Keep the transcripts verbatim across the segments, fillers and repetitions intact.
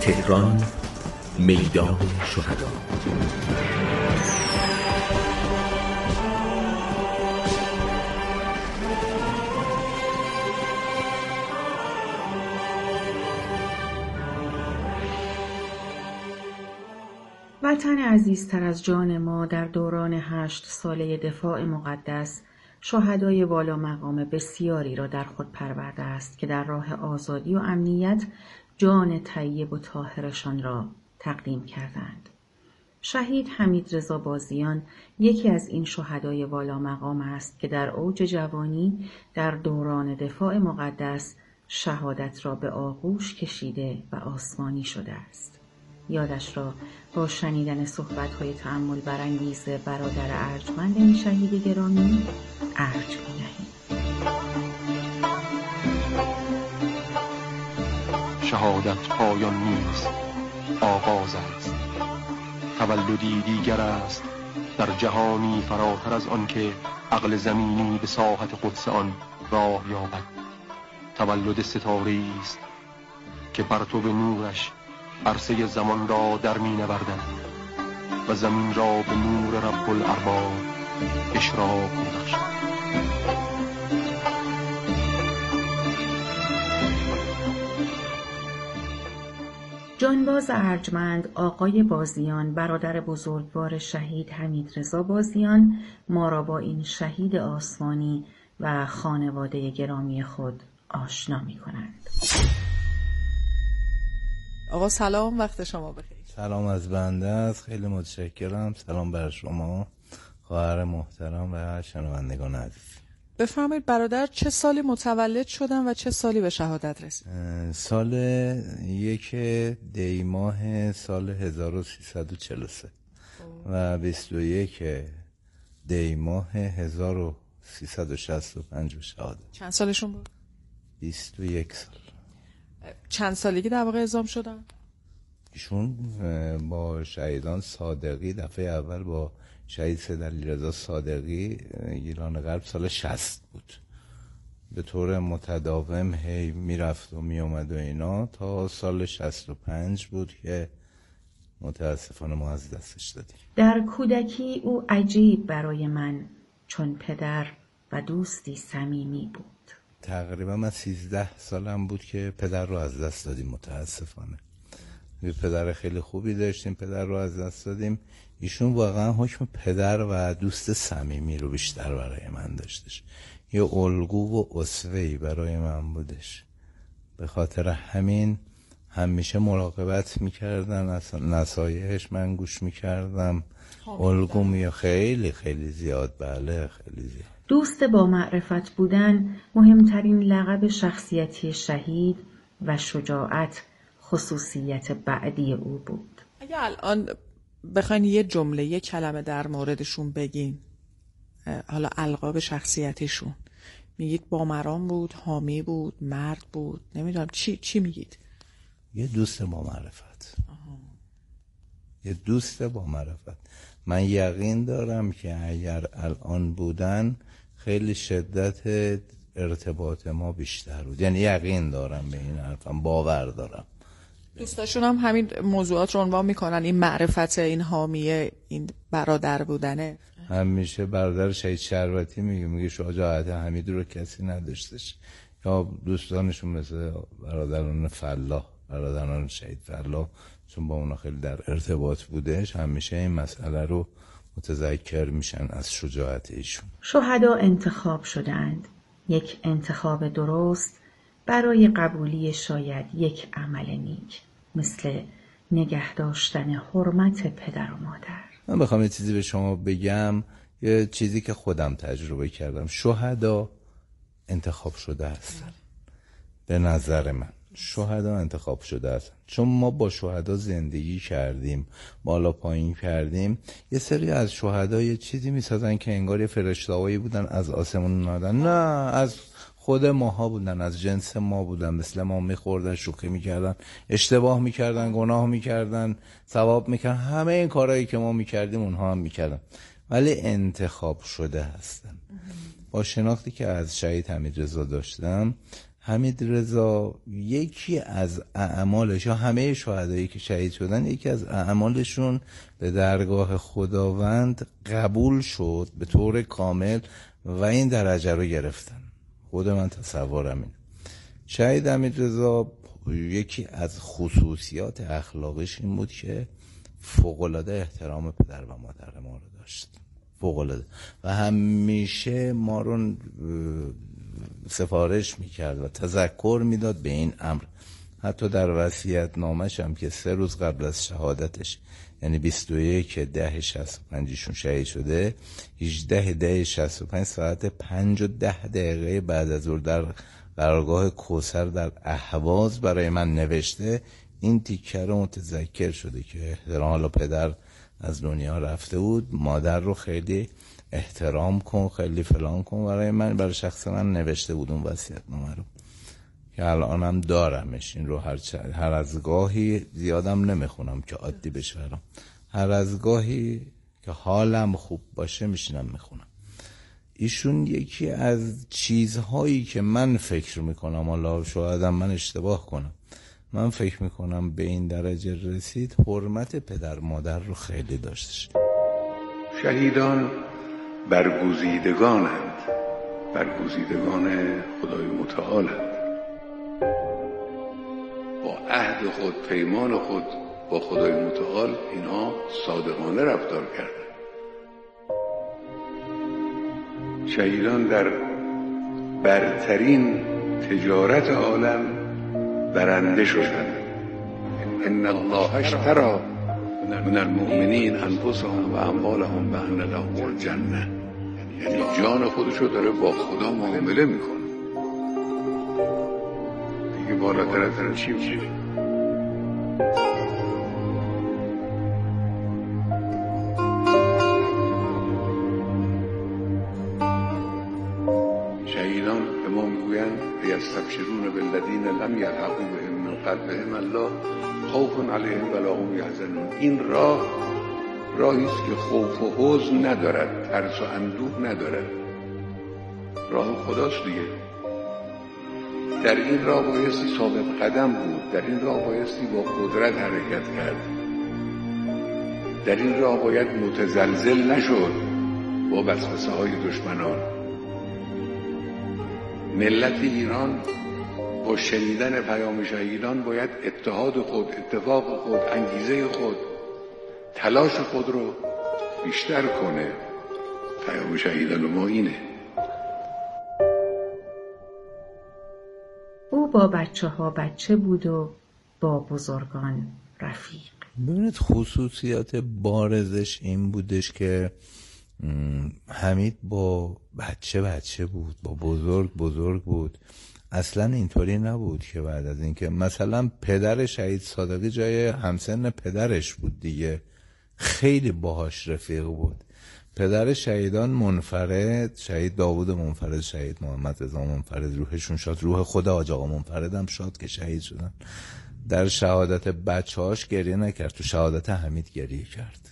تهران، میدان شهدا. وطن عزیزتر از جان ما در دوران هشت ساله دفاع مقدس شهدای والا مقام بسیاری را در خود پرورده است که در راه آزادی و امنیت جان طیب و طاهرشان را تقدیم کردند. شهید حمیدرضا بازیان یکی از این شهدای والا مقام است که در اوج جوانی در دوران دفاع مقدس شهادت را به آغوش کشیده و آسمانی شده است. یادش را با شنیدن صحبت‌های تأمل برانگیز برادر ارجمند این شهید گرامی ارج می‌نهیم. شهادت پایان نیست، آغاز است. تولدی دیگر است در جهانی فراتر از آن که عقل زمینی به ساحت قدس آن راه یابد. تولد ستاره‌ای است که پرتو نورش عرصه زمان را در می نوردد و زمین را به نور رب الارباب اشراق می بخشد. جانباز ارجمند آقای بازیان، برادر بزرگوار شهید حمیدرضا بازیان، ما را با این شهید آسمانی و خانواده گرامی خود آشنا می کنند. آقا سلام، وقت شما بخیر. سلام از بنده است، خیلی متشکرم. سلام بر شما خواهر محترم و شنوندگان عزیز. بفرمایید برادر چه سالی متولد شدن و چه سالی به شهادت رسید؟ سال یک دی ماه سال هزار و سیصد و چهل و سه و بیست و یک دی ماه هزار و سیصد و شصت و پنج به شهادت. چند سالشون بود؟ بیست و یک سال. چند سالگی در واقع اعزام شدن؟ ایشون با شهیدان صادقی دفعه اول با شهید سید علیرضا صادقی گیلان غرب سال شصت بود. به طور متداوم هی میرفت و میومد و اینا تا سال شصت و پنج بود که متاسفانه ما از دستش دادیم. در کودکی او عجیب برای من چون پدر و دوستی صمیمی بود. تقریبا من سیزده سالم بود که پدر رو از دست دادیم متاسفانه. یه پدر خیلی خوبی داشتیم، پدر رو از دست دادیم. ایشون واقعا حکم پدر و دوست صمیمی رو بیشتر برای من داشتش. یه الگو و اسوه‌ای برای من بودش. به خاطر همین همیشه مراقبت میکردن، از نصایحش من گوش میکردم. الگو می خیلی خیلی زیاد، بله خیلی زیاد. دوست با معرفت بودن مهمترین لقب شخصیتی شهید و شجاعت خصوصیت بعدی او بود. اگه الان بخواین یه جمله یه کلمه در موردشون بگین، حالا القاب شخصیتشون، میگید بامرام بود، حامی بود، مرد بود، نمیدونم چی چی میگید؟ یه دوست با معرفت. آها. یه دوست با معرفت. من یقین دارم که اگر الان بودن خیلی شدت ارتباط ما بیشتر بود. یعنی یقین دارم به این حرفم، باور دارم. دوستاشون هم همین موضوعات رو عنوان میکنن، این معرفت، این حامیه، این برادر بودنه. همیشه برادر شهید شربتی میگه میگه شجاعت حمید رو کسی نداشتش. یا دوستانشون مثل برادران فلاح، برادران شهید فلاح، چون با اونا خیلی در ارتباط بودش، همیشه این مسئله رو متذکر میشن از شجاعت ایشون. شهدا انتخاب شدند. یک انتخاب درست برای قبولی شاید یک عمل نیک، مثل نگه داشتن حرمت پدر و مادر. من بخوام یه چیزی به شما بگم، یه چیزی که خودم تجربه کردم. شهدا انتخاب شده هستن. به نظر من شهدا انتخاب شده هستن، چون ما با شهدا زندگی کردیم، بالا پایین کردیم. یه سری از شهدا یه چیزی میسازن که انگار یه فرشته‌هایی بودن از آسمون اومدن. نه، از خود ماها بودن، از جنس ما بودن، مثل ما میخوردن، شوخی میکردن، اشتباه میکردن، گناه میکردن، ثواب میکردن، همه این کارهایی که ما میکردیم اونها هم میکردن، ولی انتخاب شده هستن. با شناختی که از شهید حمیدرضا داشتم، حمید رضا یکی از اعمالش، یا همه شهدایی که شهید شدن، یکی از اعمالشون به درگاه خداوند قبول شد به طور کامل و این درجه رو گرفتن. خود من تصورم اینه. شهید حمید رضا یکی از خصوصیات اخلاقش این بود که فوق‌العاده احترام پدر و مادر ما رو داشت، فوق‌العاده، و همیشه ما رو سفارش میکرد و تذکر میداد به این امر. حتی در وصیت نامش هم که سه روز قبل از شهادتش، یعنی بیست و یک ده شصت و پنج ایشون شهید شده، هجده ده شصت و پنج ساعت پنج و ده دقیقه بعد از ظهر در قرارگاه کوثر در اهواز برای من نوشته. این تیکه رو متذکر شده که احترام، حالا پدر از دنیا رفته بود، مادر رو خیلی احترام کن، خیلی فلان کن. برای من، برای شخص من نوشته بود اون وصیت‌نامه رو که الانم دارمش. این رو هر, چ... هر از گاهی، زیادم نمیخونم که عادی بشه برام، هر از گاهی که حالم خوب باشه میشینم میخونم. ایشون یکی از چیزهایی که من فکر میکنم، حالا شایدم من اشتباه کنم، من فکر میکنم به این درجه رسید، حرمت پدر مادر رو خیلی داشتش. شهیدان برگزیدگانند، برگزیدگان خدای متعالند. با عهد خود، پیمان خود با خدای متعال اینها صادقانه رفتار کردند. شهیدان در برترین تجارت عالم برنده شدند. ان الله اشتری من المؤمنین انفسهم و اموالهم بأن لهم الجنه. یعنی جان خودشو داره با خدا معامله میکنه. دیگه بالاتر از این چی میشه؟ شهیدان به ما میگویند یستبشرون بالذین لم یلحقوا بهم من خلفهم الله خوف علیهم ولا هم یحزنون. این راه راهی است که خوف و حزن ندارد، ترس و اندوه ندارد. راه خداست دیگه. در این راه بایستی ثابت قدم بود، در این راه بایستی با قدرت حرکت کرد، در این راه باید متزلزل نشد با وسوسه های دشمنان. ملت ایران با شنیدن پیام شهیدان باید اتحاد خود، اتفاق خود، انگیزه خود، تلاش خود رو بیشتر کنه. پیام شهیدان ما اینه. او با بچه ها بچه بود و با بزرگان رفیق. ببینید خصوصیات بارزش این بودش که حمید با بچه بچه بود، با بزرگ بزرگ بود. اصلا اینطوری نبود که بعد از اینکه مثلا پدر شهید صادقی جای همسن پدرش بود دیگه، خیلی باهاش رفیق بود. پدر شهیدان منفرد، شهید داوود منفرد، شهید محمد رضا منفرد، روحشون شاد، روح خود حاج آقا منفرد هم شاد که شهید شدن. در شهادت بچه‌هاش گریه نکرد، تو شهادت حمید گریه کرد.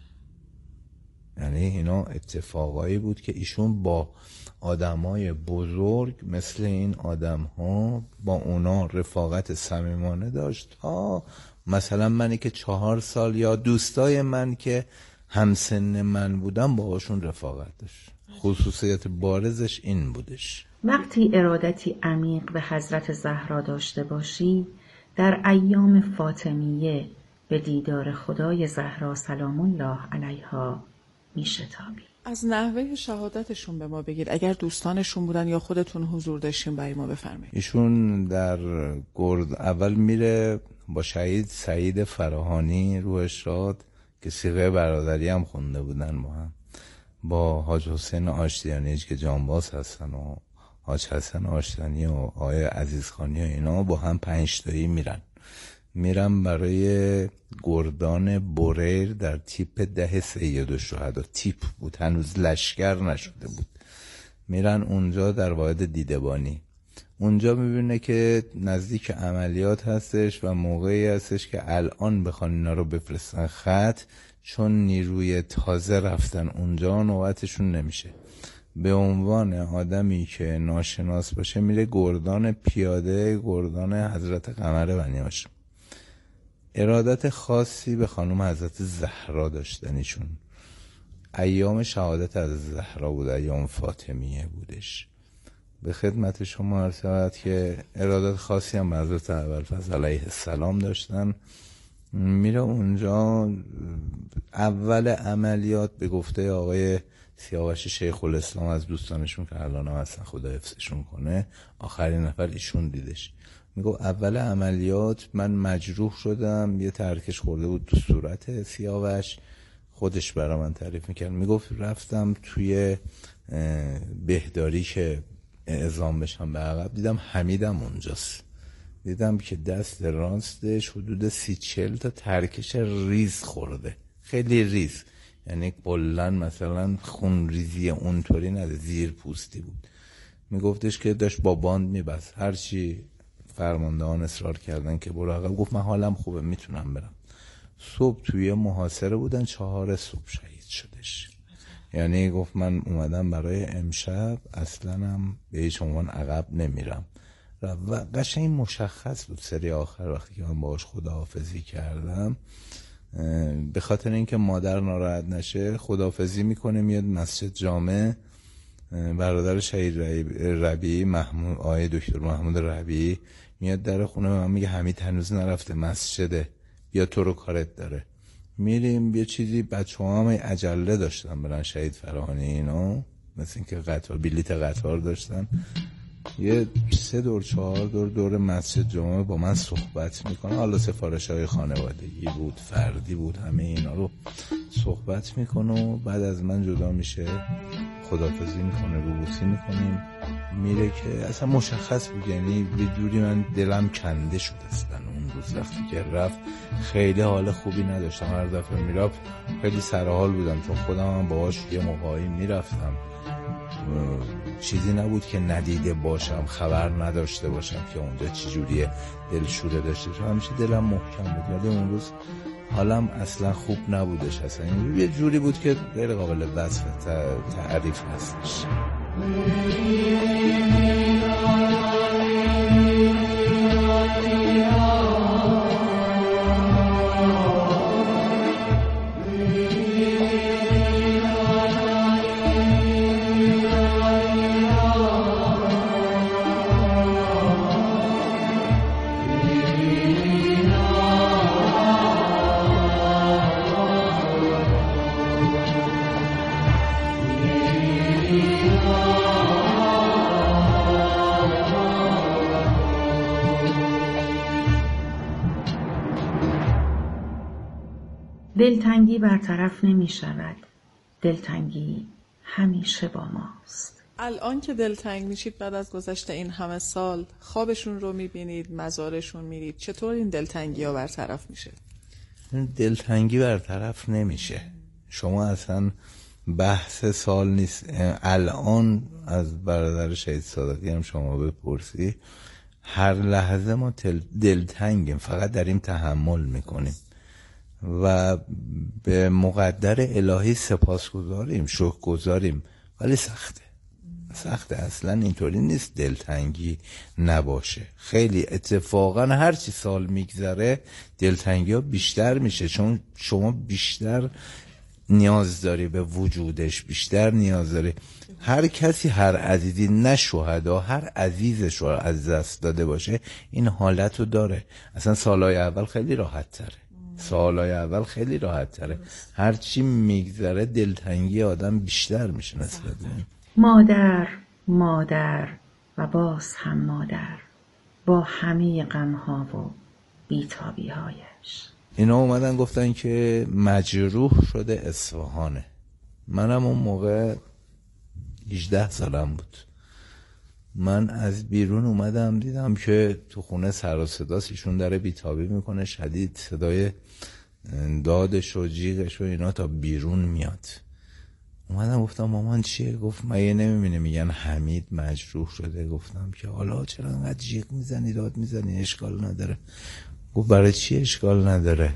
یعنی اینا اتفاقایی بود که ایشون با آدمای بزرگ مثل این آدم‌ها با اونا رفاقت صمیمانه داشت. تا مثلا منی که چهار سال یا دوستای من که همسن من بودم باهاشون رفاقت داشت. خصوصیت بارزش این بودش. وقتی ارادتی عمیق به حضرت زهرا داشته باشی، در ایام فاطمیه به دیدار خدای زهرا سلام الله علیها میشتابی. از نحوه شهادتشون به ما بگید، اگر دوستانشون بودن یا خودتون حضور داشتین برای ما بفرمایید. ایشون در گرد اول میره با شهید سعید فراهانی روحش شاد که صیغه برادری هم خونده بودن با هم، با حاج حسین آشتیانی که جانباز هستن و حاج حسن آشتیانی و آقای عزیزخانی و اینا با هم پنج تایی میرن میرن برای گردان بریر در تیپ ده سید الشهدا. تیپ بود، هنوز لشکر نشده بود. میرن اونجا در واحد دیدبانی. اونجا میبینه که نزدیک عملیات هستش و موقعی هستش که الان بخوان اینا رو بفرستن خط، چون نیروی تازه رفتن اونجا نوبتشون نمیشه. به عنوان آدمی که ناشناس باشه میره گردان پیاده گردان حضرت قمر بنی هاشم. ارادت خاصی به خانم حضرت زهرا داشتنیشون. ایام شهادت از زهرا بود، ایام فاطمیه بودش. به خدمت شما عرض شود که ارادت خاصی هم به حضرت ابوالفضل علیه السلام داشتن. میره اونجا اول عملیات به گفته آقای سیاوش شیخ الاسلام از دوستانشون که الان هم اصلا خدا حفظشون کنه، آخرین نفر ایشون دیدش، میگو اول عملیات من مجروح شدم، یه ترکش خورده بود تو صورت سیاوش، خودش برای من تعریف میکرد، میگفت رفتم توی بهداری که اعزام بشم به عقب، دیدم حمیدم اونجاست، دیدم که دست راستش حدود سی چل تا ترکش ریز خورده، خیلی ریز، یعنی کلن مثلا خون ریزی اونطوری نده، زیر پوستی بود. میگفتش که داشت با باند میبست، هرچی فرماندهان اصرار کردن که برو عقب، گفت من حالم خوبه میتونم برم. صبح توی محاصره بودن، چهار صبح شهید شدش. یعنی گفت من اومدم برای امشب، اصلا هم به هیچ عنوان عقب نمیرم. و قشنگ مشخص بود سری آخر وقتی که من باهاش خداحافظی کردم، به خاطر اینکه مادر ناراحت نشه خداحافظی میکنه، میاد مسجد جامع، برادر شهید ربیعی محمود، آقای دکتر محمود ربیعی میاد در خونه من میگه حمید هنوز نرفته مسجده، بیا تو رو کارت داره. میریم یه چیزی، بچه هم عجله داشتن برن شهید فراهانی اینا، مثل اینکه قطار بلیت قطار داشتن، یه سه دور چهار دور دور مسجد جمعه با من صحبت میکنه، حالا سفارش های خانوادگی بود، فردی بود، همه اینا رو صحبت میکنه و بعد از من جدا میشه، خداحافظی میکنه، روبوسی میکنیم، میره که اصلا مشخص بود، یعنی به جوری من دلم کنده شد اصلا اون روز وقتی که رفت. خیلی حال خوبی نداشتم، هر دفعه میرفت خیلی سرحال بودم، چون خودم هم باهاش یه موقعی میرفتم، چیزی نبود که ندیده باشم، خبر نداشته باشم که اونجا چی جوریه، دلشوره داشته باشم، همیشه دلم محکم بود، ولی اون روز حالم اصلا خوب نبودش، اصلا یه جوری بود که غیر قابل وصف تعریف هستش. دلتنگی برطرف نمی شود، دلتنگی همیشه با ماست. الان که دلتنگ میشید بعد از گذشت این همه سال، خوابشون رو میبینید، مزارشون میرید، چطور این دلتنگی ها برطرف میشه؟ دلتنگی برطرف نمیشه، شما اصلا بحث سال نیست. الان از برادر شهید صادقی هم شما بپرسی، هر لحظه ما دلتنگیم، فقط داریم تحمل میکنیم و به مقدر الهی سپاسگزاریم، شکرگزاریم، ولی سخته سخته اصلا اینطوری نیست دلتنگی نباشه. خیلی اتفاقا هر چی سال میگذره دلتنگی ها بیشتر میشه، چون شما بیشتر نیاز داری به وجودش، بیشتر نیاز داری. هر کسی، هر عزیزی، نه شهدا، هر عزیزش رو از دست داده باشه این حالت رو داره. اصلا سالهای اول خیلی راحت تره، سالهای اول خیلی راحت تره، هر چی میگذره دلتنگی آدم بیشتر میشه نسبت به این. مادر مادر و باز هم مادر، با همه غمها و بی‌تابی‌هایش. اینا اومدن گفتن که مجروح شده اصفهانه. منم اون موقع هجده سالم بود. من از بیرون اومدم دیدم که تو خونه سر و صداست، ایشون داره بیتابی میکنه شدید، صدای دادش و جیغش و اینا تا بیرون میاد. اومدم گفتم مامان چیه؟ گفت مگه نمیبینه میگن حمید مجروح شده؟ گفتم که حالا چرا انقدر جیغ میزنی، داد میزنی؟ اشکال نداره. گفت برای چی اشکال نداره؟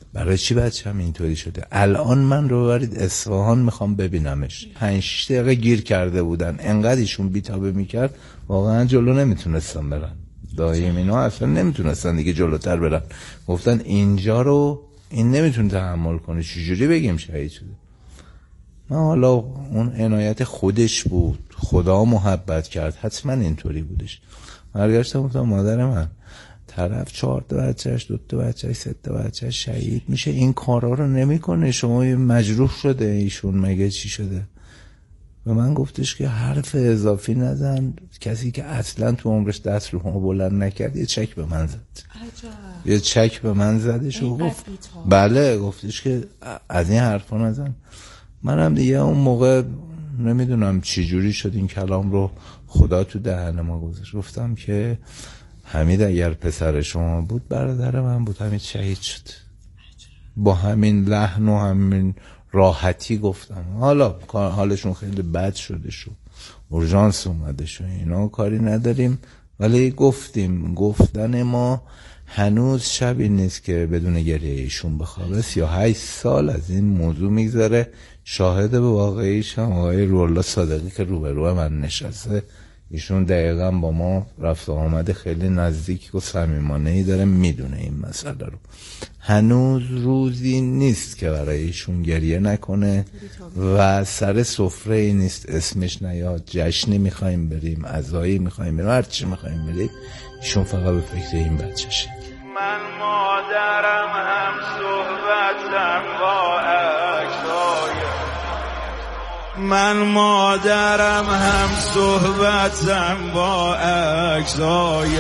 برای چی بچه‌م اینطوری شده؟ الان من رو ببرید اصفهان میخوام ببینمش. پنج شش دقیقه گیر کرده بودن، انقدر ایشون بیتابه میکرد واقعا جلو نمیتونستن برن. دایم اینا اصلا نمیتونستن دیگه جلوتر برن. گفتن اینجا رو این نمیتونه تحمل کنه، چجوری بگیم شهید شده؟ من حالا اون عنایت خودش بود، خدا محبت کرد، حتما اینطوری بودش. برگشتم گفتم مادر من، طرف چهار تا بچهش، دو تا بچهش، سه تا بچهش شهید میشه، این کارا رو نمیکنه، شما مجروح شده ایشون مگه چی شده؟ به من گفتش که حرف اضافی نزن، کسی که اصلا تو عمرش دست رو ما بلند نکرد یه چک به من زد. عجب. یه چک به من زدش و گفت بله، گفتش که از این حرفا نزن. منم دیگه اون موقع نمیدونم چی جوری شد این کلام رو خدا تو دهن ما گذاشت. گفتم که حمید اگر پسر شما بود برادر من بود، حمید شهید شد. با همین لحن و همین راحتی گفتم. حالا حالشون خیلی بد شده شو، اورژانس اومده شو، اینا کاری نداریم، ولی گفتیم. گفتن ما هنوز شبی نیست که بدون گریه ایشون بخوابه. سی و هشت سال از این موضوع میگذره. شاهد به واقعیش هم آقای روح‌الله صادقی که روبرو من نشسته، ایشون دقیقا با ما رفت و آمد خیلی نزدیک و صمیمانه‌ای داره، میدونه این مسئله رو. هنوز روزی نیست که برای ایشون گریه نکنه و سر سفره ای نیست اسمش نیاد. جشنی میخوایم بریم، عزایی میخوایم بریم، هر چی میخوایم بریم، ایشون فقط به فکر این بچه‌شه. من مادرم هم صحبتم با عکسای من مادرم هم صحبتم با عکسای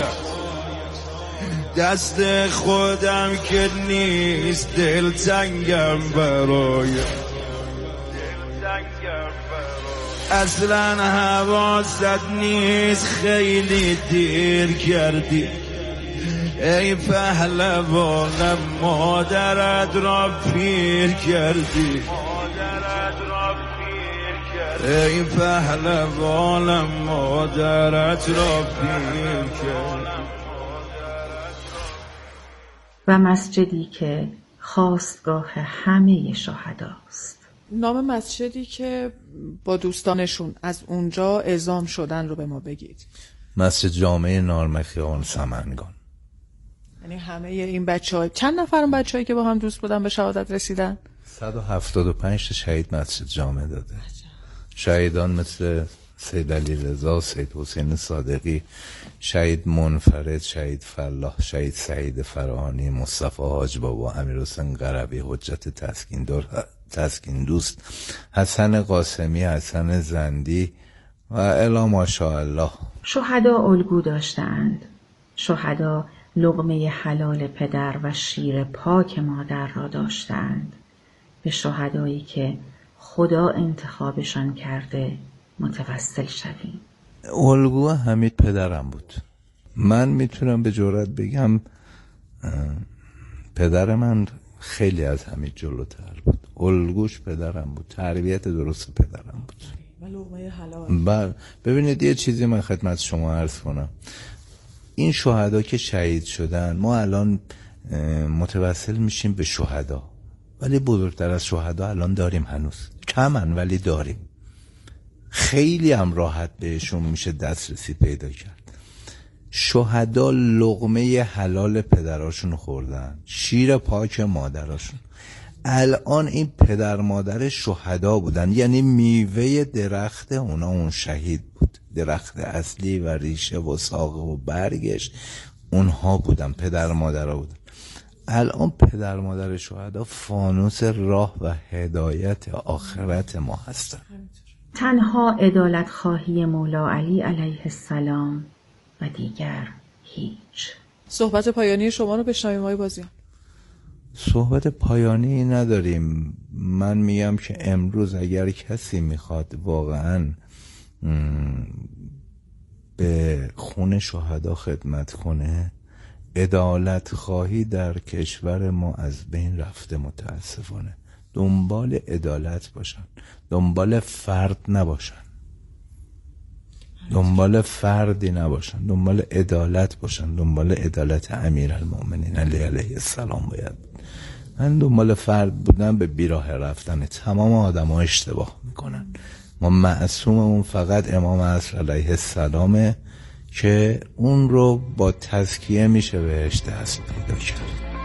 دست خودم که نیست دل تنگم برای اصلا حواست نیست خیلی دیر کردی ای پهلوانم مادرت را پیر کردی ای پهلوانم مادرت را پیر کردی. و مسجدی که خاستگاه همه شهداست. نام مسجدی که با دوستانشون از اونجا اعزام شدن رو به ما بگید. مسجد جامع نارمخیان سمنگان. یعنی همه این بچه‌ها، چند نفر اون بچه‌ای که با هم دوست بودن به شهادت رسیدن؟ صد و هفتاد و پنج تا شهید مسجد جامع داده. شهیدان مثل سید علی رضا، سید حسین صادقی، شهید منفرد، شهید فلاح، شهید سعید فراهانی، مصطفی حاج بابا، امیرحسین قربی، حجت تسکین دور تسکین دوست، حسن قاسمی، حسن زندی و الا ماشاءالله. شهدا الگو داشتند. شهدا لقمه حلال پدر و شیر پاک مادر را داشتند. به شهدایی که خدا انتخابشان کرده متوسل شویم. الگو حمید پدرم بود. من میتونم به جرئت بگم پدر من خیلی از حمید جلوتر بود. الگوش پدرم بود، تربیت درست پدرم بود. و لقمه حلال. بله. ببینید یه چیزی من خدمت شما عرض کنم. این شهدا که شهید شدن، ما الان متوسل میشیم به شهدا، ولی بزرگتر از شهدا الان داریم، هنوز کمن ولی داریم. خیلی هم راحت بهشون میشه دسترسی پیدا کرد. شهدا لقمه حلال پدراشون خوردن، شیر پاک مادراشون. الان این پدر مادر شهدا بودن، یعنی میوه درخت اونا اون شهید بود. درخت اصلی و ریشه و ساق و برگش اونها بودن، پدر مادرها بودن. الان پدر مادر شهدا فانوس راه و هدایت آخرت ما هستن. تنها عدالت خواهی مولا علی علیه السلام و دیگر هیچ. صحبت پایانی شما رو بشنویم آقای بازیان. صحبت پایانی نداریم. من میگم که امروز اگر کسی میخواد واقعا به خون شهدا خدمت کنه، عدالت خواهی در کشور ما از بین رفته متاسفانه. دنبال عدالت باشن، دنبال فرد نباشن، دنبال فردی نباشن، دنبال عدالت باشن، دنبال عدالت امیرالمومنین علی علیه السلام باید. من دنبال فرد بودن به بیراه رفتن. تمام آدم ها اشتباه میکنن. ما معصوممون فقط امام عصر علیه السلامه که اون رو با تزکیه میشه بهش دست پیدا کرد.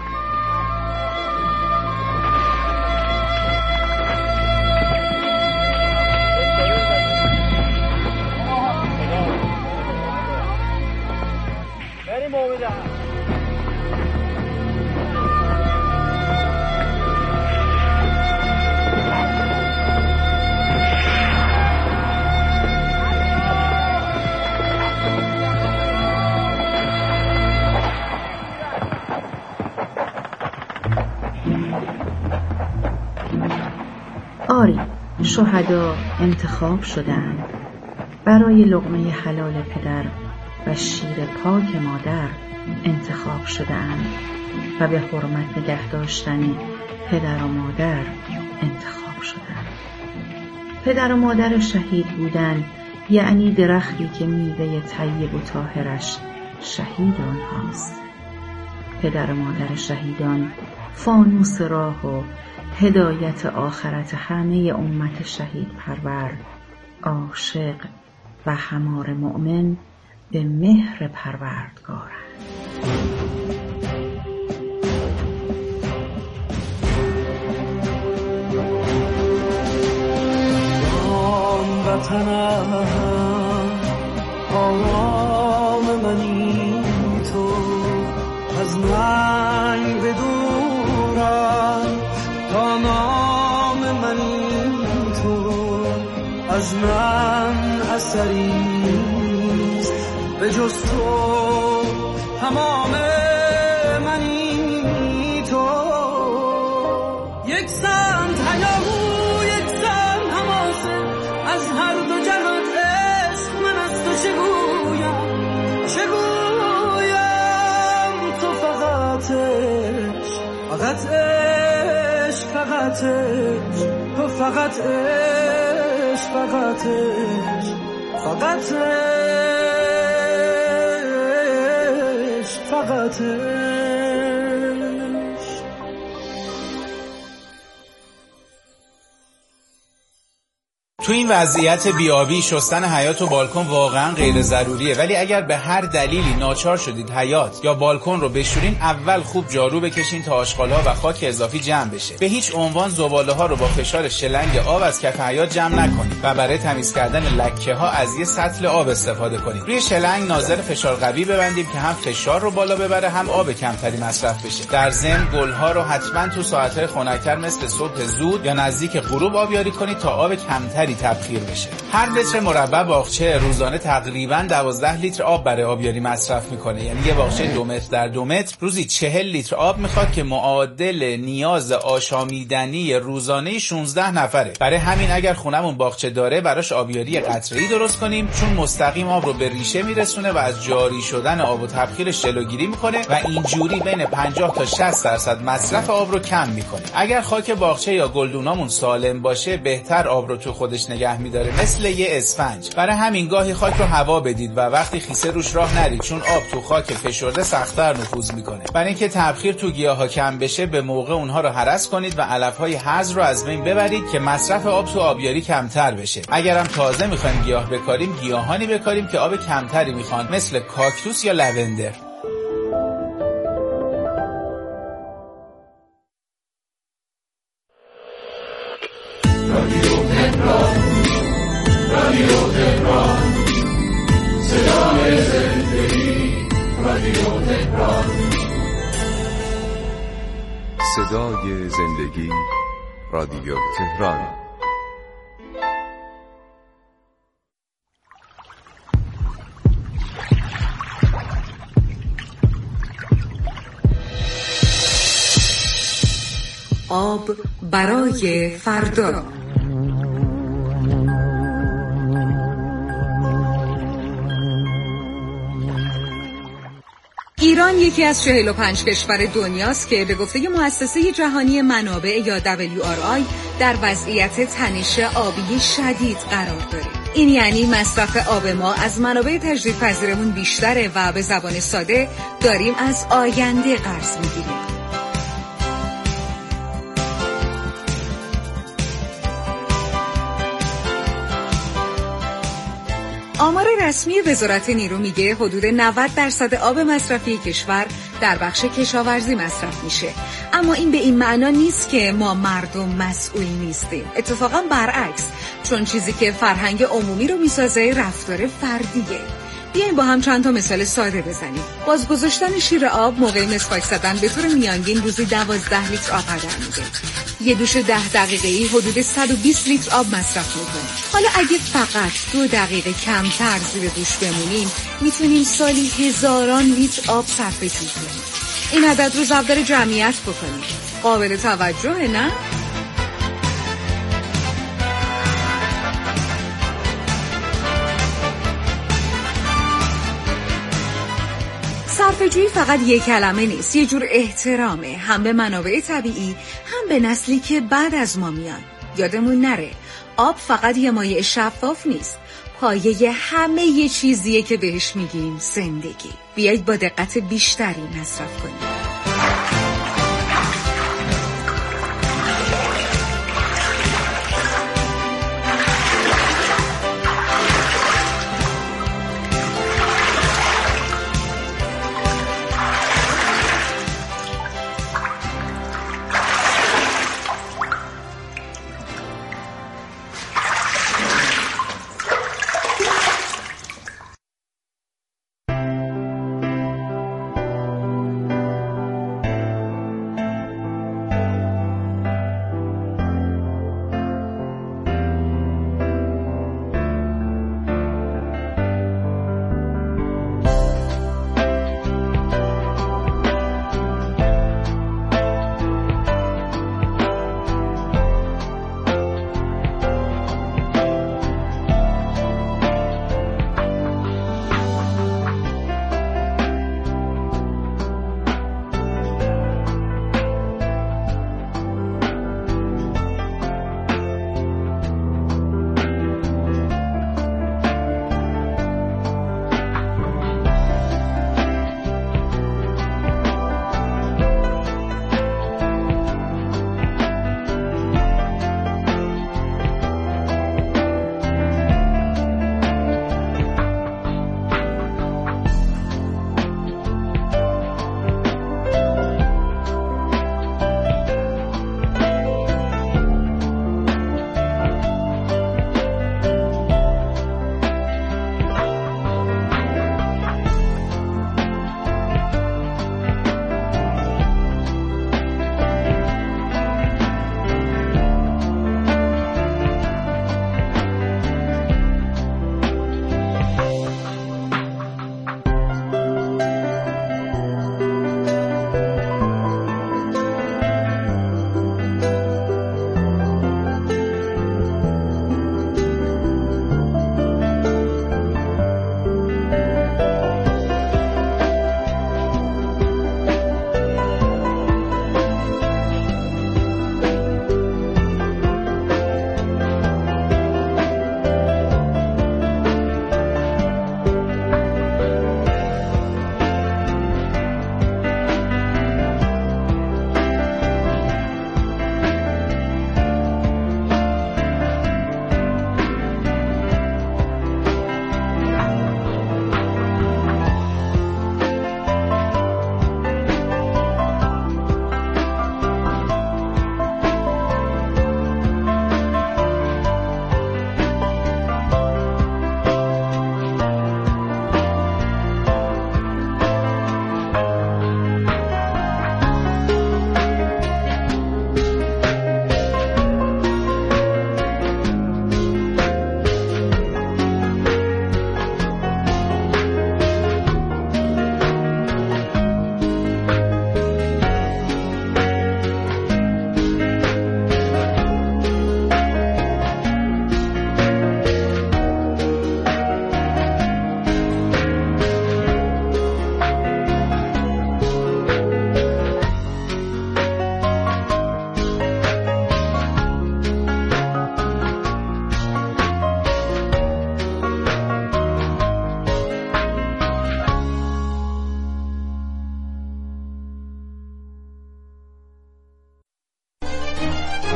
آری، شهدا انتخاب شدند، برای لقمه حلال پدر و شیر پاک مادر انتخاب شدند و به حرمت نگه داشتن پدر و مادر انتخاب شدند. پدر و مادر شهید بودن یعنی درختی که میوه طیب و طاهرش شهید آنهاست. پدر و مادر شهیدان فانوس راه و هدایت آخرت همه امت شهید پرور، عاشق و همار مؤمن به مهر پروردگارند. وطنم آرام منی تو، از ننگ بدورم تا نام منی تو، از من اثری نیست به جز تو، تمام منی تو. یک سمت هیاهو یک سمت حماسه، از هر دو جهان عشق من از تو چگویم چگویم. تو فقط عشق فقط عشق فقط عشق، تو فقط عشق فقط عشق فقط عشق فقط عشق. تو این وضعیت بیابی شستن حیاط و بالکن واقعا غیر ضروریه، ولی اگر به هر دلیلی ناچار شدید حیاط یا بالکن رو بشورین، اول خوب جارو بکشین تا آشغال‌ها و خاک اضافی جمع بشه. به هیچ عنوان زباله‌ها رو با فشار شلنگ آب از کف حیاط جمع نکنید و برای تمیز کردن لکه‌ها از یه سطل آب استفاده کنید. روی شلنگ ناظر فشار قوی ببندیم که هم فشار رو بالا ببره هم آب کمتری مصرف بشه. در ضمن گل‌ها رو حتما تو ساعت‌های خنک‌تر مثل صبح زود یا نزدیک غروب آبیاری کنید تا آب کمتری تبخیر بشه. هر لیتر مربع باغچه روزانه تقریباً دوازده لیتر آب برای آبیاری مصرف میکنه. یعنی یه باغچه دو متر در دو متر روزی چهل لیتر آب میخواد که معادل نیاز آشامیدنی روزانه شانزده نفره. برای همین اگر خونمون باغچه داره براش آبیاری قطره‌ای درست کنیم، چون مستقیم آب رو به ریشه میرسونه و از جاری شدن آب و تبخیرش جلوگیری میکنه و اینجوری بین پنجاه تا شصت درصد مصرف آب رو کم میکنه. اگر خاک باغچه یا گلدونامون سالم باشه، بهتر آب رو تو خودش نگه میداره، مثل یه اسفنج. برای همین گاهی خاک رو هوا بدید و وقتی خیسه روش راه نرید، چون آب تو خاک فشرده سخت‌تر نفوذ میکنه. برای اینکه تبخیر تو گیاها کم بشه، به موقع اونها رو هرس کنید و علف‌های هرز رو از بین ببرید که مصرف آب تو آبیاری کمتر بشه. اگرم تازه میخوایم گیاه بکاریم، گیاهانی بکاریم که آب کمتری میخوان، مثل کاکتوس یا لوندر. رادیو تهران، رادیو تهران، صدای زندگی. رادیو تهران، صدای زندگی. رادیو تهران. آب برای فردا. ایران یکی از چهل و پنج کشور دنیاست که به گفته مؤسسه جهانی منابع یا دبلیو آر آی در وضعیت تنش آبی شدید قرار داره. این یعنی مصرف آب ما از منابع تجدیدپذیرمون بیشتره و به زبان ساده داریم از آینده قرض میگیریم. آمار رسمی وزارت نیرو میگه حدود نود درصد آب مصرفی کشور در بخش کشاورزی مصرف میشه. اما این به این معنا نیست که ما مردم مسئول نیستیم. اتفاقا برعکس، چون چیزی که فرهنگ عمومی رو میسازه رفتار فردیه. بیاین با هم چند تا مثال ساده بزنیم. باز گذاشتن شیر آب موقع مسواک زدن به طور میانگین روزی دوازده لیتر آب هدر میده. یه دوش ده دقیقه‌ای حدود صد و بیست لیتر آب مصرف میکنه. حالا اگه فقط دو دقیقه کمتر زیر دوش بمونیم میتونیم سالی هزاران لیتر آب صرفه کنیم. این عدد رو ضرب جمعیت بکنیم. قابل توجهه نه؟ صرفه‌جویی فقط یک کلمه نیست، یه جور احترامه، هم به منابع طبیعی هم به نسلی که بعد از ما میان. یادمون نره آب فقط یه مایع شفاف نیست، پایه همه یه چیزیه که بهش میگیم زندگی. بیایید با دقت بیشتری مصرف کنیم.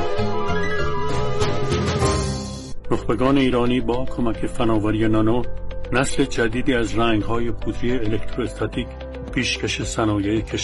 نخبگان ایرانی با کمک فناوری نانو نسل جدیدی از رنگ‌های پودری الکتروستاتیک پیشکش صنایع